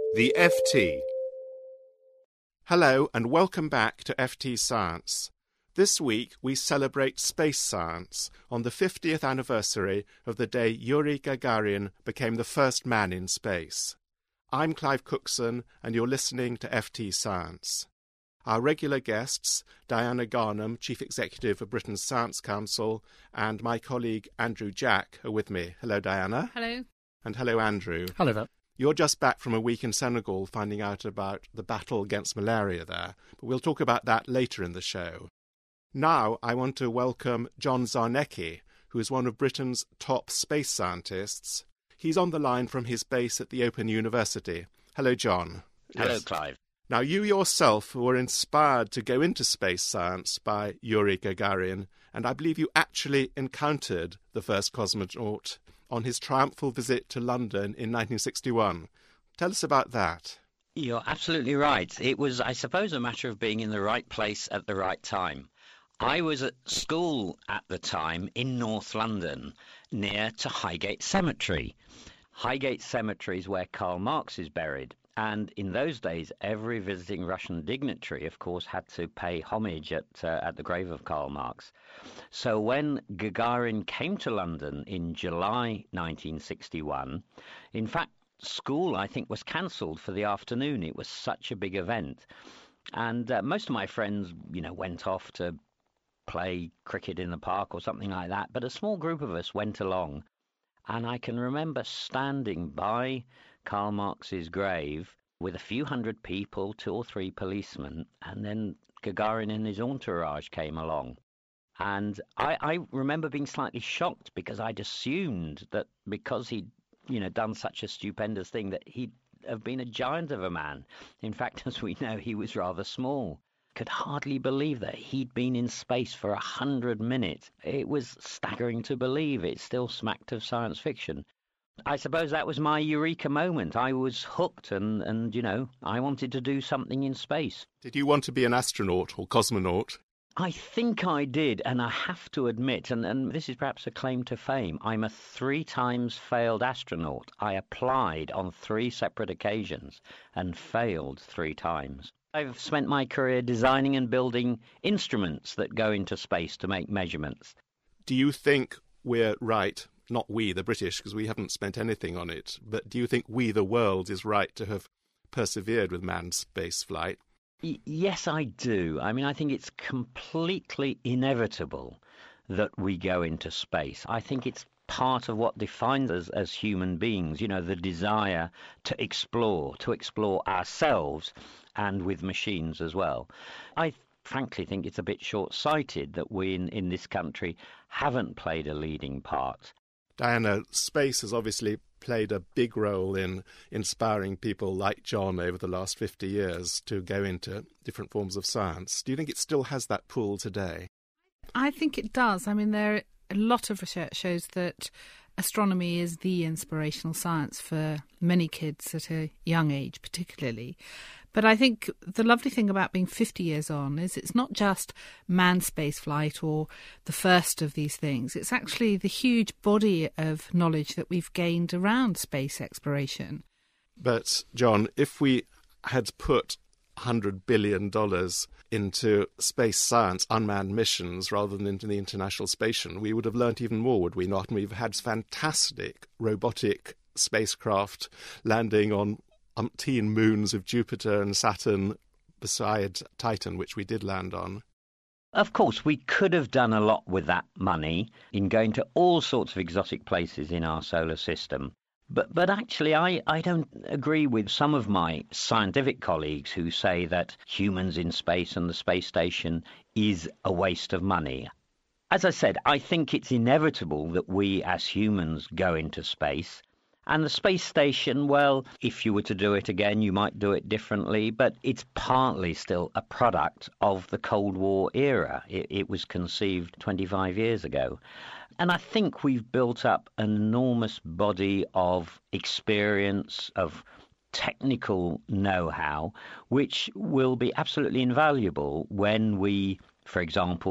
The FT. Hello and welcome back to FT Science. This week we celebrate space science on the 50th anniversary of the day Yuri Gagarin became the first man in space. I'm Clive Cookson and you're listening to FT Science. Our regular guests, Diana Garnham, Chief Executive of Britain's Science Council, and my colleague Andrew Jack are with me. Hello, Diana. Hello. And hello, Andrew. Hello there. You're just back from a week in Senegal finding out about the battle against malaria there, but we'll talk about that later in the show. Now I want to welcome John Zarnecki, who is one of Britain's top space scientists. He's on the line from his base at the Open University. Hello, John. Hello, yes. Clive. Now, you yourself were inspired to go into space science by Yuri Gagarin, and I believe you actually encountered the first cosmonaut on his triumphal visit to London in 1961. Tell us about that. You're absolutely right. It was, I suppose, a matter of being in the right place at the right time. I was at school at the time in North London, near to Highgate Cemetery. Highgate Cemetery is where Karl Marx is buried. And in those days, every visiting Russian dignitary, of course, had to pay homage at the grave of Karl Marx. So when Gagarin came to London in July 1961, in fact, school, I think, was cancelled for the afternoon. It was such a big event. And most of my friends, went off to play cricket in the park or something like that. But a small group of us went along. And I can remember standing by Karl Marx's grave with a few hundred people, 2 or 3 policemen, and then Gagarin and his entourage came along. And I remember being slightly shocked because I'd assumed that because he'd, done such a stupendous thing that he'd have been a giant of a man. In fact, as we know, he was rather small. Could hardly believe that he'd been in space for 100 minutes. It was staggering to believe. It still smacked of science fiction. I suppose that was my eureka moment. I was hooked and I wanted to do something in space. Did you want to be an astronaut or cosmonaut? I think I did, and I have to admit, and this is perhaps a claim to fame, I'm a 3 times failed astronaut. I applied on 3 separate occasions and failed 3 times. I've spent my career designing and building instruments that go into space to make measurements. Do you think we're right, not we, the British, because we haven't spent anything on it, but do you think we, the world, is right to have persevered with manned space flight? Yes, I do. I think it's completely inevitable that we go into space. I think it's part of what defines us as human beings, the desire to explore ourselves and with machines as well. I frankly think it's a bit short-sighted that we in this country haven't played a leading part. Diana, space has obviously played a big role in inspiring people like John over the last 50 years to go into different forms of science. Do you think it still has that pull today? I think it does. There are a lot of research shows that astronomy is the inspirational science for many kids at a young age, particularly. But I think the lovely thing about being 50 years on is it's not just manned spaceflight or the first of these things. It's actually the huge body of knowledge that we've gained around space exploration. But, John, if we had put $100 billion into space science, unmanned missions, rather than into the International Space Station, we would have learnt even more, would we not? And we've had fantastic robotic spacecraft landing on umpteen moons of Jupiter and Saturn beside Titan, which we did land on. Of course, we could have done a lot with that money in going to all sorts of exotic places in our solar system. But actually, I don't agree with some of my scientific colleagues who say that humans in space and the space station is a waste of money. As I said, I think it's inevitable that we as humans go into space. And the space station, well, if you were to do it again, you might do it differently, but it's partly still a product of the Cold War era. It was conceived 25 years ago. And I think we've built up an enormous body of experience, of technical know-how, which will be absolutely invaluable when we, for example,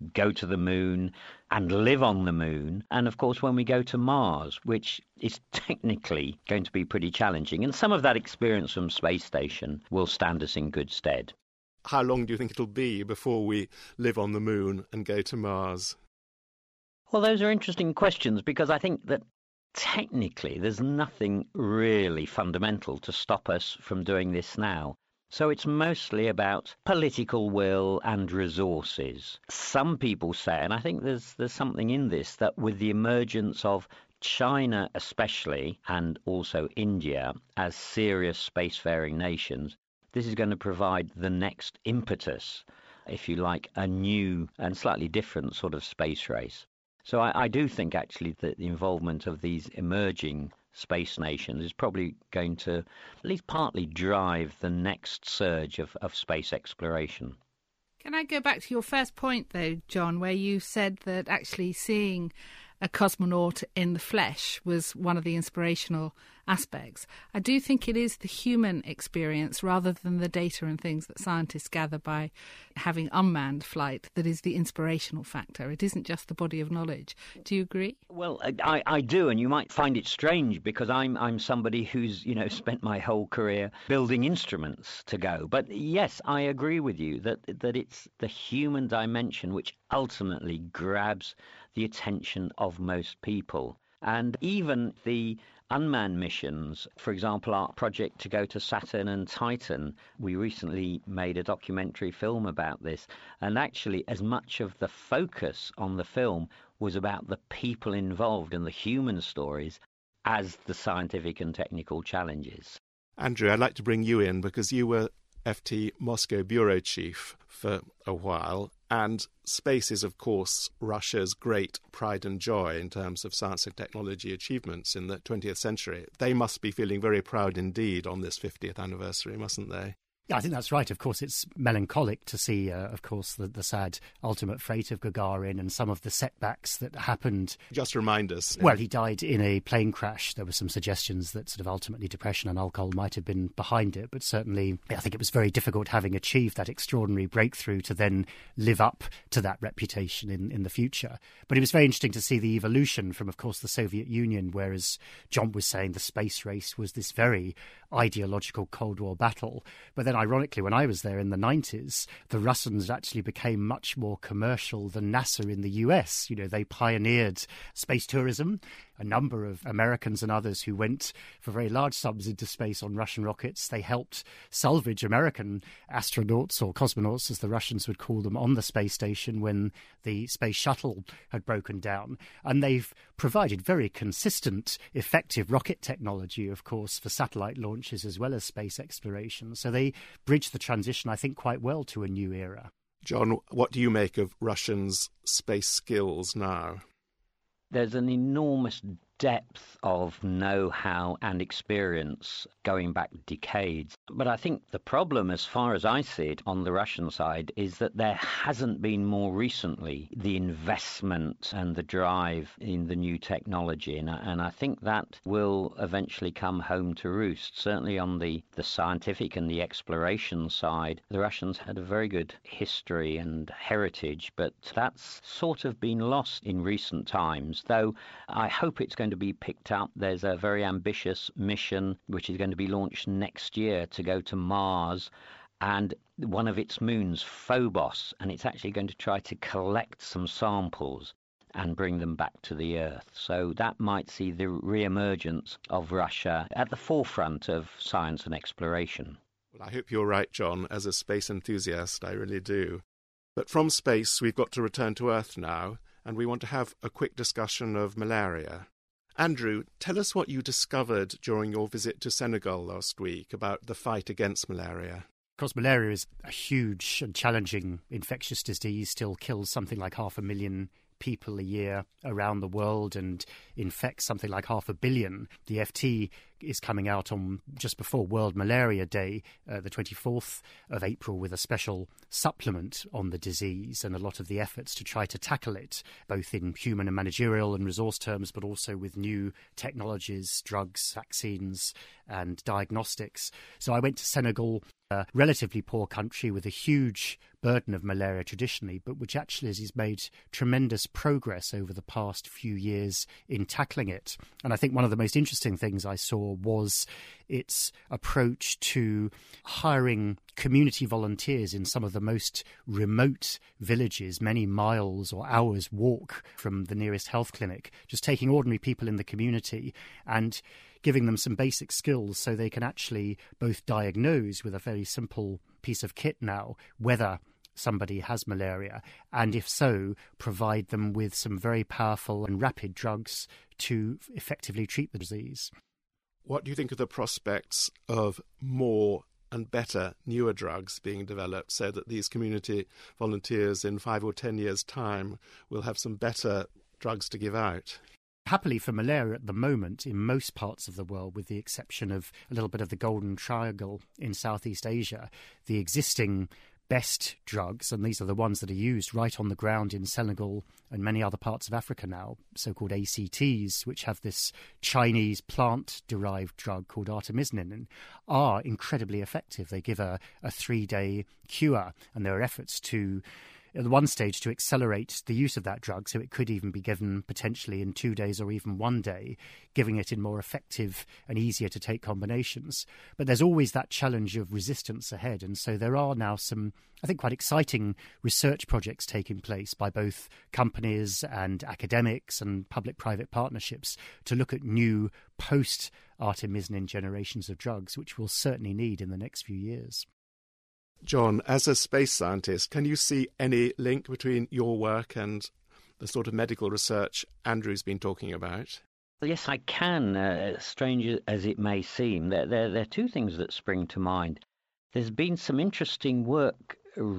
go to the moon and live on the moon. And of course, when we go to Mars, which is technically going to be pretty challenging. And some of that experience from space station will stand us in good stead. How long do you think it'll be before we live on the moon and go to Mars? Well, those are interesting questions, because I think that technically there's nothing really fundamental to stop us from doing this now. So it's mostly about political will and resources. Some people say, and I think there's something in this, that with the emergence of China especially, and also India, as serious spacefaring nations, this is going to provide the next impetus, if you like, a new and slightly different sort of space race. So I do think actually that the involvement of these emerging space nations is probably going to at least partly drive the next surge of space exploration. Can I go back to your first point, though, John, where you said that actually seeing a cosmonaut in the flesh was one of the inspirational aspects? I do think it is the human experience rather than the data and things that scientists gather by having unmanned flight that is the inspirational factor. It isn't just the body of knowledge. Do you agree? Well, I do, and you might find it strange because I'm somebody who's, spent my whole career building instruments to go. But yes, I agree with you that it's the human dimension which ultimately grabs the attention of most people. And even the unmanned missions, for example, our project to go to Saturn and Titan, we recently made a documentary film about this. And actually, as much of the focus on the film was about the people involved and the human stories as the scientific and technical challenges. Andrew, I'd like to bring you in because you were FT Moscow bureau chief for a while, and space is, of course, Russia's great pride and joy in terms of science and technology achievements in the 20th century. They must be feeling very proud indeed on this 50th anniversary, mustn't they? Yeah, I think that's right. Of course, it's melancholic to see, of course, the sad ultimate fate of Gagarin and some of the setbacks that happened. Just remind us. Well, he died in a plane crash. There were some suggestions that sort of ultimately depression and alcohol might have been behind it. But certainly, I think it was very difficult having achieved that extraordinary breakthrough to then live up to that reputation in the future. But it was very interesting to see the evolution from, of course, the Soviet Union, whereas John was saying the space race was this very ideological Cold War battle. But then ironically, when I was there in the 90s, the Russians actually became much more commercial than NASA in the US. They pioneered space tourism. A number of Americans and others who went for very large sums into space on Russian rockets. They helped salvage American astronauts, or cosmonauts as the Russians would call them, on the space station when the space shuttle had broken down. And they've provided very consistent, effective rocket technology, of course, for satellite launches as well as space exploration. So they bridged the transition, I think, quite well to a new era. John, what do you make of Russians' space skills now? There's an enormous depth of know-how and experience going back decades. But I think the problem, as far as I see it, on the Russian side, is that there hasn't been more recently the investment and the drive in the new technology. And I think that will eventually come home to roost. Certainly on the scientific and the exploration side, the Russians had a very good history and heritage, but that's sort of been lost in recent times, though I hope it's going to be picked up. There's a very ambitious mission which is going to be launched next year to go to Mars and one of its moons, Phobos, and it's actually going to try to collect some samples and bring them back to the Earth. So that might see the re-emergence of Russia at the forefront of science and exploration. Well, I hope you're right, John. As a space enthusiast, I really do. But from space, we've got to return to Earth now, and we want to have a quick discussion of malaria. Andrew, tell us what you discovered during your visit to Senegal last week about the fight against malaria. Of course, malaria is a huge and challenging infectious disease, still kills something like 500,000 people a year around the world and infects something like 500 million. The FT is coming out on just before World Malaria Day, the 24th of April, with a special supplement on the disease and a lot of the efforts to try to tackle it, both in human and managerial and resource terms, but also with new technologies, drugs, vaccines and diagnostics. So I went to Senegal, a relatively poor country with a huge burden of malaria traditionally, but which actually has made tremendous progress over the past few years in tackling it. And I think one of the most interesting things I saw was its approach to hiring community volunteers in some of the most remote villages, many miles or hours walk from the nearest health clinic, just taking ordinary people in the community and giving them some basic skills so they can actually both diagnose with a very simple piece of kit now whether somebody has malaria, and if so, provide them with some very powerful and rapid drugs to effectively treat the disease. What do you think of the prospects of more and better, newer drugs being developed so that these community volunteers in 5 or 10 years' time will have some better drugs to give out? Happily for malaria at the moment, in most parts of the world, with the exception of a little bit of the Golden Triangle in Southeast Asia, the existing best drugs, and these are the ones that are used right on the ground in Senegal and many other parts of Africa now, so-called ACTs, which have this Chinese plant-derived drug called artemisinin, and are incredibly effective. They give a 3-day cure, and there are efforts to, at one stage, to accelerate the use of that drug, so it could even be given potentially in 2 days or even 1 day, giving it in more effective and easier to take combinations. But there's always that challenge of resistance ahead, and so there are now some, I think, quite exciting research projects taking place by both companies and academics and public-private partnerships to look at new post-artemisinin generations of drugs, which we'll certainly need in the next few years. John, as a space scientist, can you see any link between your work and the sort of medical research Andrew's been talking about? Well, yes, I can, strange as it may seem. There are two things that spring to mind. There's been some interesting work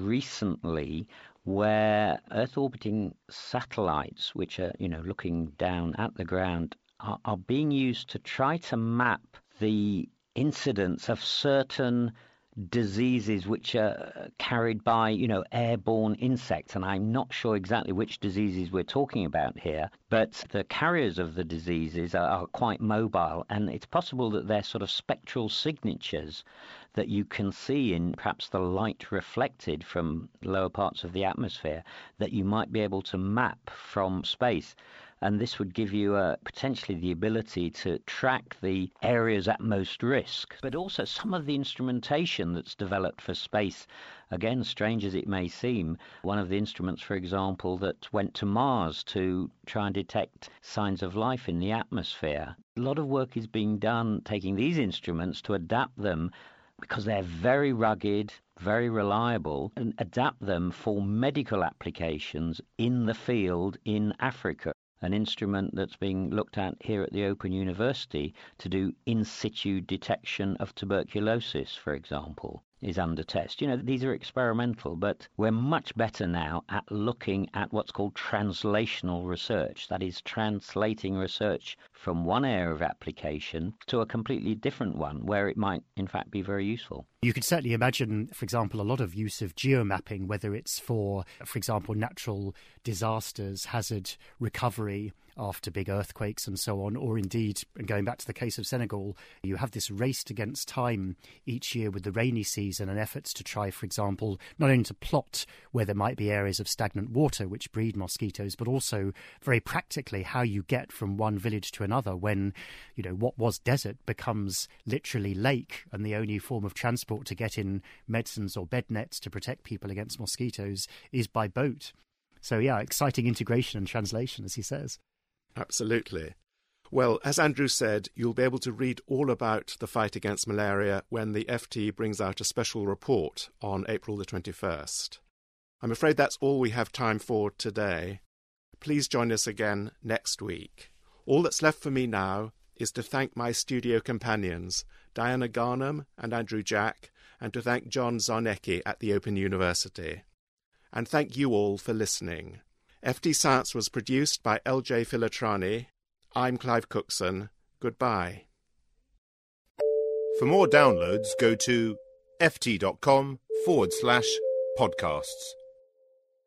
recently where Earth-orbiting satellites, which are, looking down at the ground, are being used to try to map the incidence of certain diseases which are carried by, airborne insects. And I'm not sure exactly which diseases we're talking about here, but the carriers of the diseases are quite mobile, and it's possible that they're sort of spectral signatures that you can see in perhaps the light reflected from lower parts of the atmosphere that you might be able to map from space. And this would give you potentially the ability to track the areas at most risk, but also some of the instrumentation that's developed for space. Again, strange as it may seem, one of the instruments, for example, that went to Mars to try and detect signs of life in the atmosphere. A lot of work is being done taking these instruments to adapt them, because they're very rugged, very reliable, and adapt them for medical applications in the field in Africa. An instrument that's being looked at here at the Open University to do in situ detection of tuberculosis, for example, is under test. These are experimental, but we're much better now at looking at what's called translational research. That is, translating research from one area of application to a completely different one where it might, in fact, be very useful. You could certainly imagine, for example, a lot of use of geomapping, whether it's for example, natural disasters, hazard recovery after big earthquakes and so on, or indeed, and going back to the case of Senegal, you have this race against time each year with the rainy season and efforts to try, for example, not only to plot where there might be areas of stagnant water which breed mosquitoes, but also very practically how you get from one village to another when, what was desert becomes literally lake, and the only form of transport to get in medicines or bed nets to protect people against mosquitoes is by boat. So, yeah, exciting integration and translation, as he says. Absolutely. Well, as Andrew said, you'll be able to read all about the fight against malaria when the FT brings out a special report on April the 21st. I'm afraid that's all we have time for today. Please join us again next week. All that's left for me now is to thank my studio companions, Diana Garnham and Andrew Jack, and to thank John Zarnecki at the Open University. And thank you all for listening. FT Science was produced by LJ Filatrani. I'm Clive Cookson. Goodbye. For more downloads, go to ft.com/podcasts.